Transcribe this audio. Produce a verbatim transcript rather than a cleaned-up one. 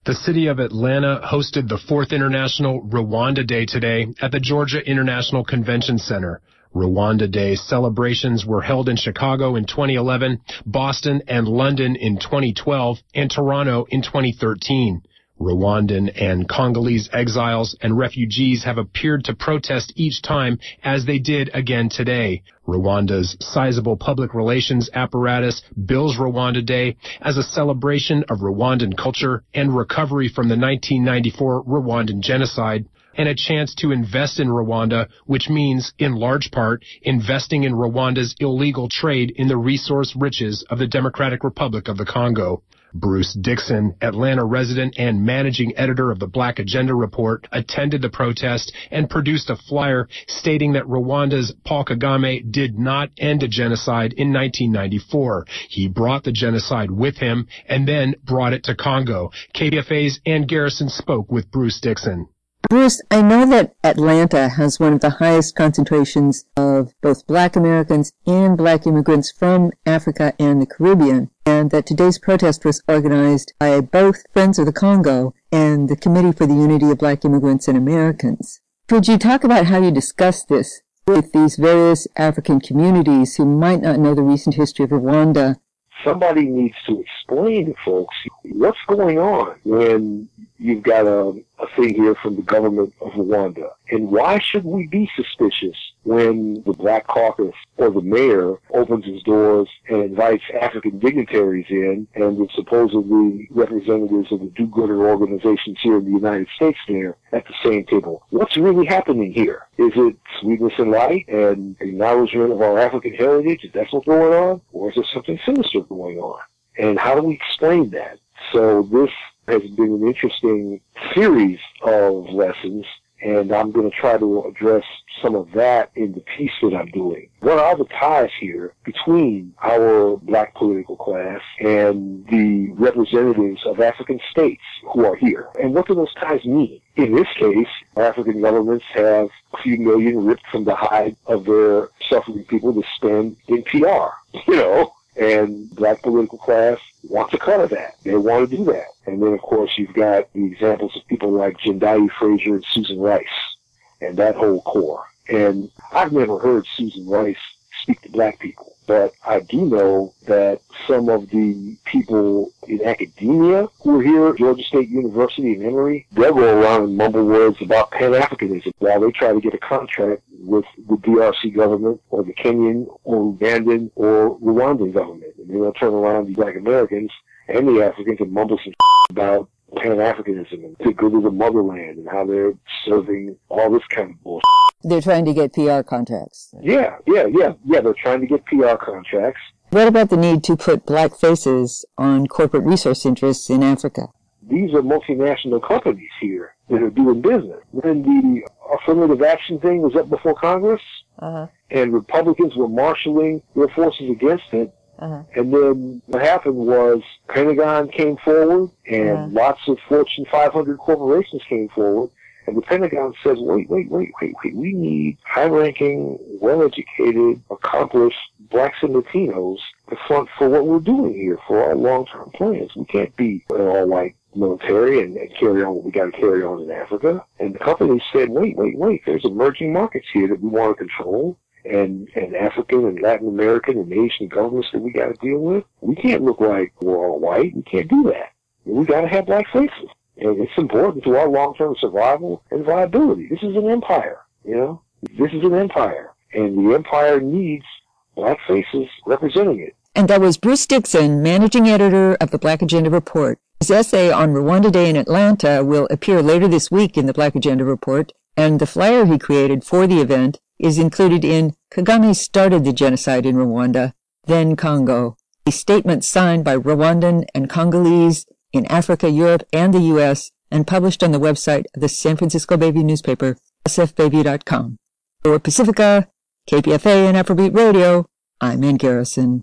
The city of Atlanta hosted the fourth International Rwanda Day today at the Georgia International Convention Center. Rwanda Day celebrations were held in Chicago in twenty eleven, Boston and London in twenty twelve, and Toronto in twenty thirteen. Rwandan and Congolese exiles and refugees have appeared to protest each time, as they did again today. Rwanda's sizable public relations apparatus bills Rwanda Day as a celebration of Rwandan culture and recovery from the nineteen ninety-four Rwandan genocide, and a chance to invest in Rwanda, which means, in large part, investing in Rwanda's illegal trade in the resource riches of the Democratic Republic of the Congo. Bruce Dixon, Atlanta resident and managing editor of the Black Agenda Report, attended the protest and produced a flyer stating that Rwanda's Paul Kagame did not end a genocide in nineteen ninety-four. He brought the genocide with him and then brought it to Congo. K P F A's Ann Garrison spoke with Bruce Dixon. Bruce, I know that Atlanta has one of the highest concentrations of both Black Americans and Black immigrants from Africa and the Caribbean, and that today's protest was organized by both Friends of the Congo and the Committee for the Unity of Black Immigrants and Americans. Could you talk about how you discussed this with these various African communities who might not know the recent history of Rwanda? Somebody needs to explain to folks what's going on when you've got a, a thing here from the government of Rwanda. And why should we be suspicious when the Black Caucus or the mayor opens his doors and invites African dignitaries in and the supposedly representatives of the do-gooder organizations here in the United States there at the same table? What's really happening here? Is it sweetness and light and acknowledgement of our African heritage? Is that what's going on? Or is there something sinister going on? And how do we explain that? So this has been an interesting series of lessons, and I'm going to try to address some of that in the piece that I'm doing. What are the ties here between our Black political class and the representatives of African states who are here? And what do those ties mean? In this case, African governments have a few million ripped from the hide of their suffering people to spend in P R, you know? And Black political class wants a cut of that. They want to do that. And then, of course, you've got the examples of people like Jendayi Frazier and Susan Rice and that whole core. And I've never heard Susan Rice speak to Black people, but I do know that some of the people in academia who are here at Georgia State University in Emory, they'll go around and mumble words about Pan-Africanism while they try to get a contract with the D R C government or the Kenyan or Ugandan or Rwandan government. And then they'll turn around the Black Americans and the Africans and mumble some about Pan-Africanism and the good of the motherland and how they're serving all this kind of bullshit. They're trying to get P R contracts. Yeah, yeah, yeah, yeah, they're trying to get P R contracts. What about the need to put Black faces on corporate resource interests in Africa? These are multinational companies here that are doing business. When the affirmative action thing was up before Congress, uh-huh. and Republicans were marshaling their forces against it, uh-huh. and then what happened was Pentagon came forward, and uh-huh. lots of Fortune five hundred corporations came forward, and the Pentagon says, wait, wait, wait, wait, wait, we need high-ranking, well-educated, accomplished Blacks and Latinos to front for what we're doing here, for our long-term plans. We can't be an all-white military and, and carry on what we got to carry on in Africa. And the companies said, wait, wait, wait, there's emerging markets here that we want to control, and, and African and Latin American and Asian governments that we got to deal with. We can't look like we're all white. We can't do that. We got to have Black faces. And it's important to our long-term survival and viability. This is an empire, you know? This is an empire. And the empire needs Black faces representing it. And that was Bruce Dixon, managing editor of the Black Agenda Report. His essay on Rwanda Day in Atlanta will appear later this week in the Black Agenda Report, and the flyer he created for the event is included in Kagame Started the Genocide in Rwanda, Then Congo, a statement signed by Rwandan and Congolese in Africa, Europe, and the U S, and published on the website of the San Francisco Bayview newspaper, s f bayview dot com. For Pacifica, K P F A and Afrobeat Radio, I'm Ann Garrison.